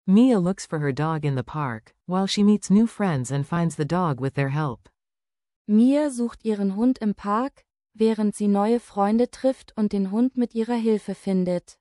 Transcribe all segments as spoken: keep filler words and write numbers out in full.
Mia looks for her dog in the park, while she meets new friends and finds the dog with their help. Mia sucht ihren Hund im Park, während sie neue Freunde trifft und den Hund mit ihrer Hilfe findet.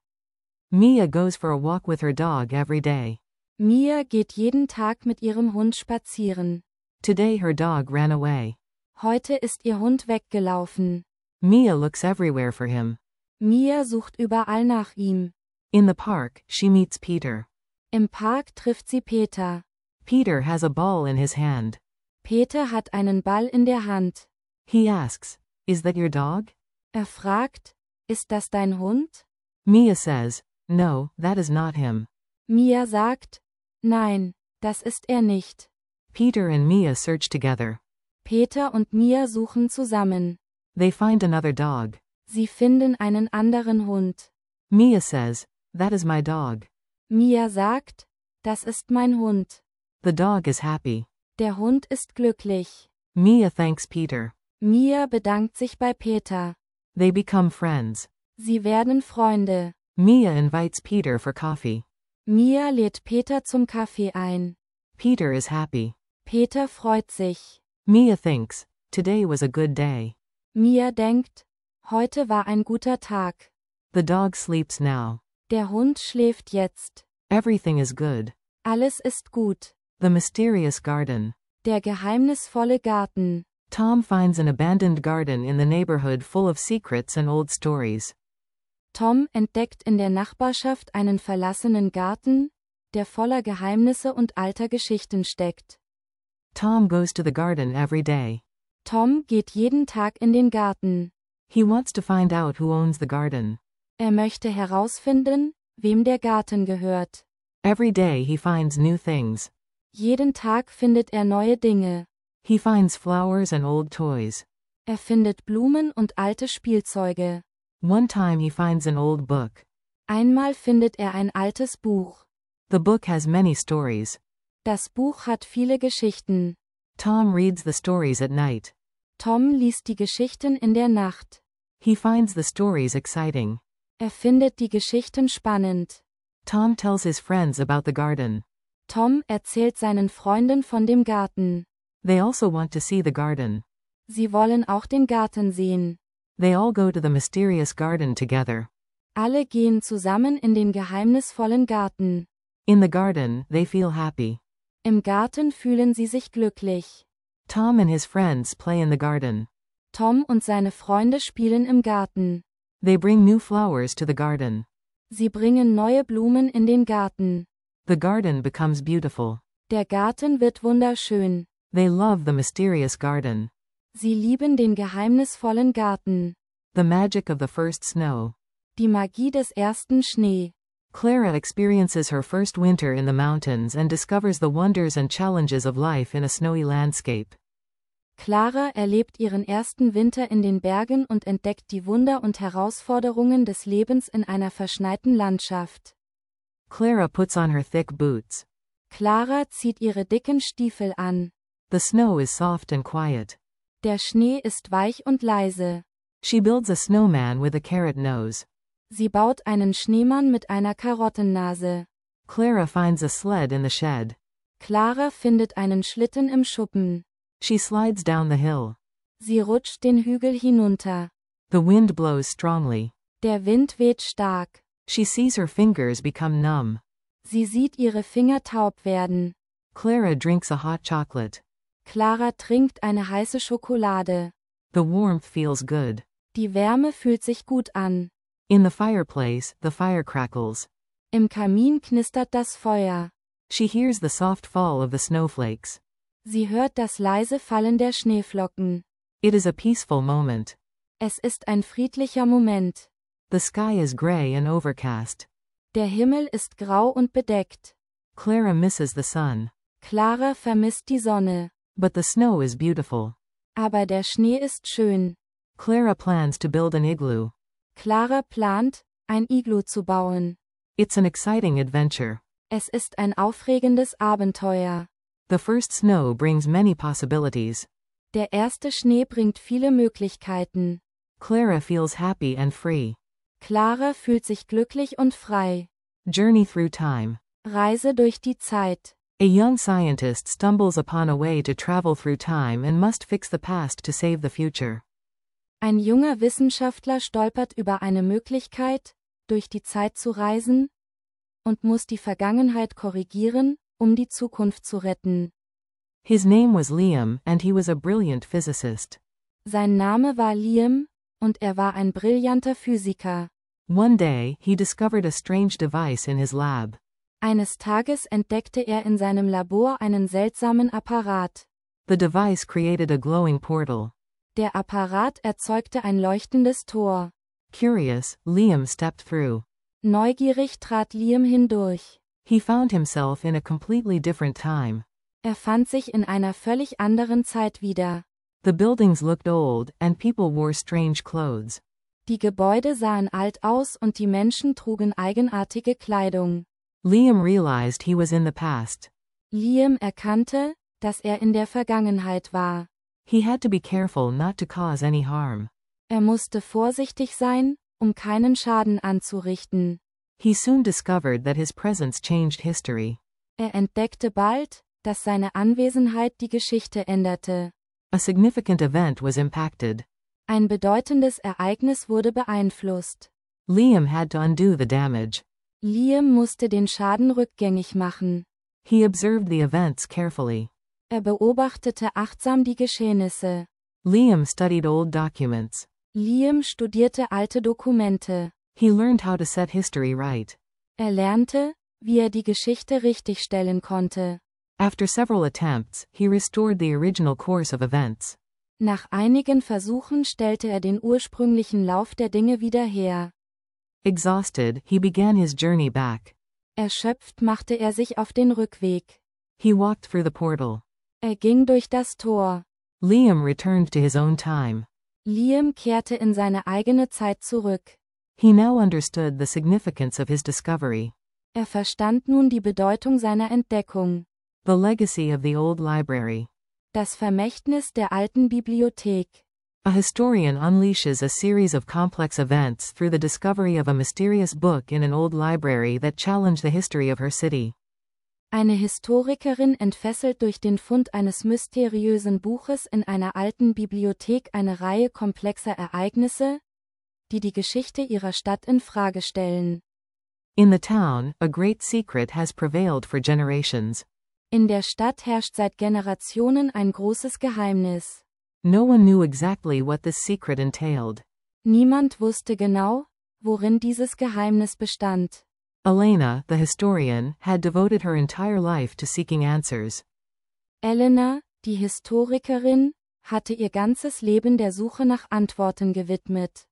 Mia goes for a walk with her dog every day. Mia geht jeden Tag mit ihrem Hund spazieren. Today her dog ran away. Heute ist ihr Hund weggelaufen. Mia looks everywhere for him. Mia sucht überall nach ihm. In the park, she meets Peter. Im Park trifft sie Peter. Peter has a ball in his hand. Peter hat einen Ball in der Hand. He asks, "Is that your dog?" Er fragt, ist das dein Hund? Mia says, "No, that is not him." Mia sagt, nein, das ist er nicht. Peter and Mia search together. Peter und Mia suchen zusammen. They find another dog. Sie finden einen anderen Hund. Mia says, "That is my dog." Mia sagt, das ist mein Hund. The dog is happy. Der Hund ist glücklich. Mia thanks Peter. Mia bedankt sich bei Peter. They become friends. Sie werden Freunde. Mia invites Peter for coffee. Mia lädt Peter zum Kaffee ein. Peter is happy. Peter freut sich. Mia thinks, "Today was a good day." Mia denkt, heute war ein guter Tag. The dog sleeps now. Der Hund schläft jetzt. Everything is good. Alles ist gut. The mysterious garden. Der geheimnisvolle Garten. Tom finds an abandoned garden in the neighborhood full of secrets and old stories. Tom entdeckt in der Nachbarschaft einen verlassenen Garten, der voller Geheimnisse und alter Geschichten steckt. Tom goes to the garden every day. Tom geht jeden Tag in den Garten. He wants to find out who owns the garden. Er möchte herausfinden, wem der Garten gehört. Every day he finds new things. Jeden Tag findet er neue Dinge. He finds flowers and old toys. Er findet Blumen und alte Spielzeuge. One time he finds an old book. Einmal findet er ein altes Buch. The book has many stories. Das Buch hat viele Geschichten. Tom reads the stories at night. Tom liest die Geschichten in der Nacht. He finds the stories exciting. Er findet die Geschichten spannend. Tom tells his friends about the garden. Tom erzählt seinen Freunden von dem Garten. They also want to see the garden. Sie wollen auch den Garten sehen. They all go to the mysterious garden together. Alle gehen zusammen in den geheimnisvollen Garten. In the garden, they feel happy. Im Garten fühlen sie sich glücklich. Tom and his friends play in the garden. Tom und seine Freunde spielen im Garten. They bring new flowers to the garden. Sie bringen neue Blumen in den Garten. The garden becomes beautiful. Der Garten wird wunderschön. They love the mysterious garden. Sie lieben den geheimnisvollen Garten. The magic of the first snow. Die Magie des ersten Schnee. Clara experiences her first winter in the mountains and discovers the wonders and challenges of life in a snowy landscape. Clara erlebt ihren ersten Winter in den Bergen und entdeckt die Wunder und Herausforderungen des Lebens in einer verschneiten Landschaft. Clara puts on her thick boots. Clara zieht ihre dicken Stiefel an. The snow is soft and quiet. Der Schnee ist weich und leise. She builds a snowman with a carrot nose. Sie baut einen Schneemann mit einer Karottennase. Clara finds a sled in the shed. Clara findet einen Schlitten im Schuppen. She slides down the hill. Sie rutscht den Hügel hinunter. The wind blows strongly. Der Wind weht stark. She sees her fingers become numb. Sie sieht ihre Finger taub werden. Clara drinks a hot chocolate. Clara trinkt eine heiße Schokolade. The warmth feels good. Die Wärme fühlt sich gut an. In the fireplace, the fire crackles. Im Kamin knistert das Feuer. She hears the soft fall of the snowflakes. Sie hört das leise Fallen der Schneeflocken. It is a peaceful moment. Es ist ein friedlicher Moment. The sky is gray and overcast. Der Himmel ist grau und bedeckt. Clara misses the sun. Clara vermisst die Sonne. But the snow is beautiful. Aber der Schnee ist schön. Clara plans to build an igloo. Clara plant, ein Iglu zu bauen. It's an exciting adventure. Es ist ein aufregendes Abenteuer. The first snow brings many possibilities. Der erste Schnee bringt viele Möglichkeiten. Clara feels happy and free. Clara fühlt sich glücklich und frei. Journey through time. Reise durch die Zeit. A young scientist stumbles upon a way to travel through time and must fix the past to save the future. Ein junger Wissenschaftler stolpert über eine Möglichkeit, durch die Zeit zu reisen, und muss die Vergangenheit korrigieren, um die Zukunft zu retten. His name was Liam, and he was a brilliant physicist. Sein Name war Liam, und er war ein brillanter Physiker. One day, he discovered a strange device in his lab. Eines Tages entdeckte er in seinem Labor einen seltsamen Apparat. The device created a glowing portal. Der Apparat erzeugte ein leuchtendes Tor. Curious, Liam stepped through. Neugierig trat Liam hindurch. He found himself in a completely different time. Er fand sich in einer völlig anderen Zeit wieder. The buildings looked old, and people wore strange clothes. Die Gebäude sahen alt aus und die Menschen trugen eigenartige Kleidung. Liam realized he was in the past. Liam erkannte, dass er in der Vergangenheit war. He had to be careful not to cause any harm. Er musste vorsichtig sein, um keinen Schaden anzurichten. He soon discovered that his presence changed history. Er entdeckte bald, dass seine Anwesenheit die Geschichte änderte. A significant event was impacted. Ein bedeutendes Ereignis wurde beeinflusst. Liam had to undo the damage. Liam musste den Schaden rückgängig machen. He observed the events carefully. Er beobachtete achtsam die Geschehnisse. Liam studied old documents. Liam studierte alte Dokumente. He learned how to set history right. Er lernte, wie er die Geschichte richtigstellen konnte. After several attempts, he restored the original course of events. Nach einigen Versuchen stellte er den ursprünglichen Lauf der Dinge wieder her. Exhausted, he began his journey back. Erschöpft machte er sich auf den Rückweg. He walked through the portal. Er ging durch das Tor. Liam returned to his own time. Liam kehrte in seine eigene Zeit zurück. He now understood the significance of his discovery. Er verstand nun die Bedeutung seiner Entdeckung. The legacy of the old library. Das Vermächtnis der alten Bibliothek. A historian unleashes a series of complex events through the discovery of a mysterious book in an old library that challenged the history of her city. Eine Historikerin entfesselt durch den Fund eines mysteriösen Buches in einer alten Bibliothek eine Reihe komplexer Ereignisse, die die Geschichte ihrer Stadt in Frage stellen. In the town, a great secret has prevailed for generations. In der Stadt herrscht seit Generationen ein großes Geheimnis. No one knew exactly what this secret entailed. Niemand wusste genau, worin dieses Geheimnis bestand. Elena, the historian, had devoted her entire life to seeking answers. Elena, die Historikerin, hatte ihr ganzes Leben der Suche nach Antworten gewidmet.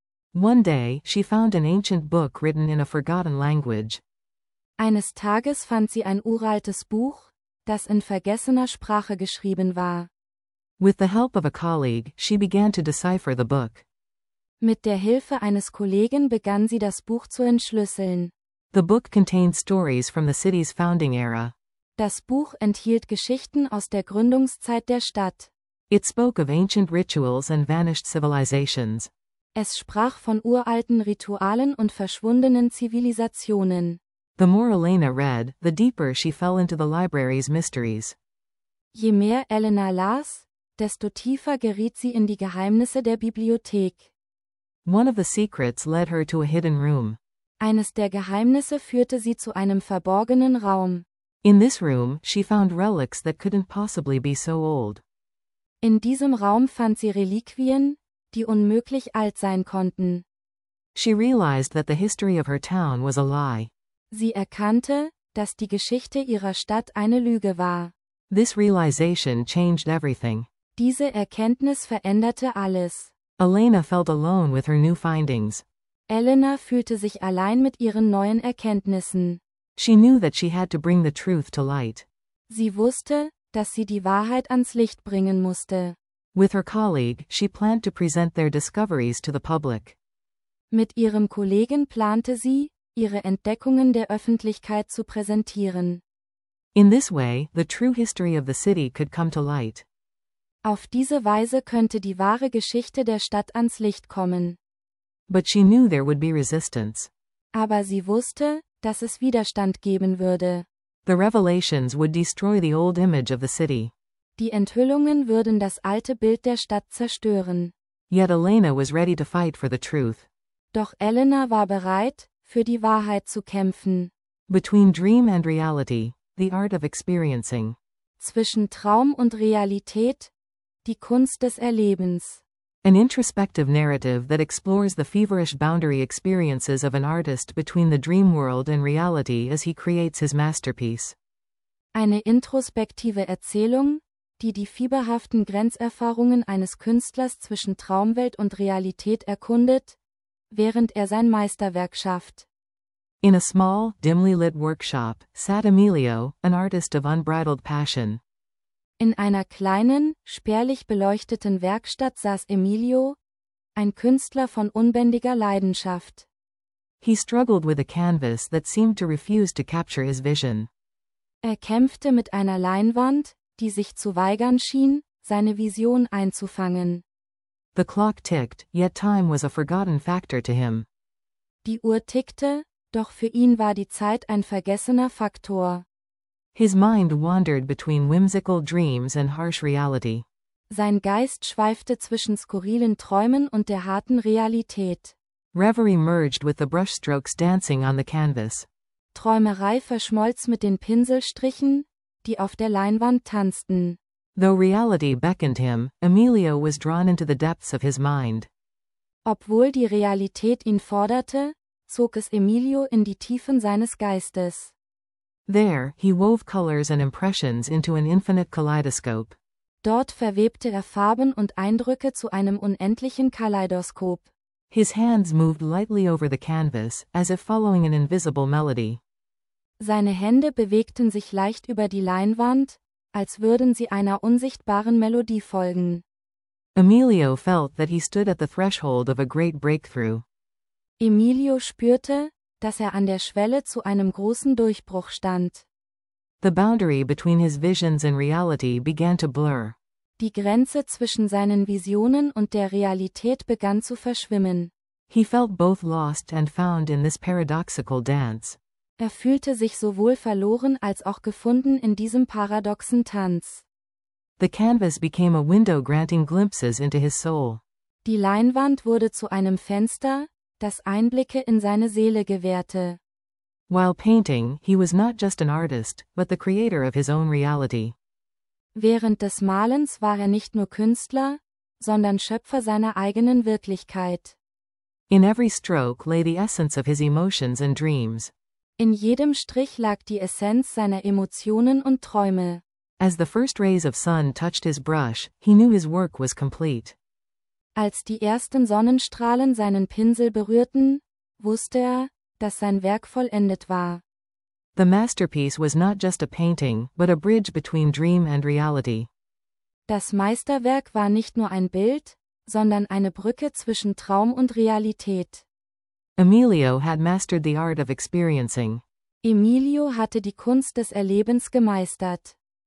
One day, she found an ancient book written in a forgotten language. Eines Tages fand sie ein uraltes Buch, das in vergessener Sprache geschrieben war. With the help of a colleague, she began to decipher the book. Mit der Hilfe eines Kollegen begann sie das Buch zu entschlüsseln. The book contained stories from the city's founding era. Das Buch enthielt Geschichten aus der Gründungszeit der Stadt. It spoke of ancient rituals and vanished civilizations. Es sprach von uralten Ritualen und verschwundenen Zivilisationen. The more Elena read, the deeper she fell into the library's mysteries. Je mehr Elena las, desto tiefer geriet sie in die Geheimnisse der Bibliothek. One of the secrets led her to a hidden room. Eines der Geheimnisse führte sie zu einem verborgenen Raum. In this room, she found relics that couldn't possibly be so old. In diesem Raum fand sie Reliquien, die unmöglich alt sein konnten. She realized that the history of her town was a lie. Sie erkannte, dass die Geschichte ihrer Stadt eine Lüge war. This realization changed everything. Diese Erkenntnis veränderte alles. Elena felt alone with her new findings. Elena fühlte sich allein mit ihren neuen Erkenntnissen. She knew that she had to bring the truth to light. Sie wusste, dass sie die Wahrheit ans Licht bringen musste. With her colleague, she planned to present their discoveries to the public. Mit ihrem Kollegen plante sie, ihre Entdeckungen der Öffentlichkeit zu präsentieren. In this way, the true history of the city could come to light. Auf diese Weise könnte die wahre Geschichte der Stadt ans Licht kommen. But she knew there would be resistance. Aber sie wusste, dass es Widerstand geben würde. The revelations would destroy the old image of the city. Die Enthüllungen würden das alte Bild der Stadt zerstören. Yet Elena was ready to fight for the truth. Doch Elena war bereit, für die Wahrheit zu kämpfen. Between dream and reality, the art of experiencing. Zwischen Traum und Realität, die Kunst des Erlebens. An introspective narrative that explores the feverish boundary experiences of an artist between the dream world and reality as he creates his masterpiece. Eine introspektive Erzählung, die die fieberhaften Grenzerfahrungen eines Künstlers zwischen Traumwelt und Realität erkundet, während er sein Meisterwerk schafft. In a small, dimly lit workshop, sat Emilio, an artist of unbridled passion. In einer kleinen, spärlich beleuchteten Werkstatt saß Emilio, ein Künstler von unbändiger Leidenschaft. He struggled with a canvas that seemed to refuse to capture his vision. Er kämpfte mit einer Leinwand, die sich zu weigern schien, seine Vision einzufangen. The clock ticked, yet time was a forgotten factor to him. Die Uhr tickte, doch für ihn war die Zeit ein vergessener Faktor. His mind wandered between whimsical dreams and harsh reality. Sein Geist schweifte zwischen skurrilen Träumen und der harten Realität. Reverie merged with the brushstrokes dancing on the canvas. Träumerei verschmolz mit den Pinselstrichen, die auf der Leinwand tanzten. Though reality beckoned him, Emilio was drawn into the depths of his mind. Obwohl die Realität ihn forderte, zog es Emilio in die Tiefen seines Geistes. There, he wove colors and impressions into an infinite kaleidoscope. Dort verwebte er Farben und Eindrücke zu einem unendlichen Kaleidoskop. His hands moved lightly over the canvas, as if following an invisible melody. Seine Hände bewegten sich leicht über die Leinwand, als würden sie einer unsichtbaren Melodie folgen. Emilio felt that he stood at the threshold of a great breakthrough. Emilio spürte, dass er an der Schwelle zu einem großen Durchbruch stand. The boundary between his visions and reality began to blur. Die Grenze zwischen seinen Visionen und der Realität begann zu verschwimmen. He felt both lost and found in this paradoxical dance. Er fühlte sich sowohl verloren als auch gefunden in diesem paradoxen Tanz. The canvas became a window granting glimpses into his soul. Die Leinwand wurde zu einem Fenster, das Einblicke in seine Seele gewährte. While painting, he was not just an artist, but the creator of his own reality. Während des Malens war er nicht nur Künstler, sondern Schöpfer seiner eigenen Wirklichkeit. In every stroke lay the essence of his emotions and dreams. In jedem Strich lag die Essenz seiner Emotionen und Träume. As the first rays of sun touched his brush, he knew his work was complete. Als die ersten Sonnenstrahlen seinen Pinsel berührten, wusste er, dass sein Werk vollendet war. The masterpiece was not just a painting, but a bridge between dream and reality. Das Meisterwerk war nicht nur ein Bild, sondern eine Brücke zwischen Traum und Realität. Emilio had mastered the art of experiencing. Emilio hatte die Kunst des Erlebens gemeistert.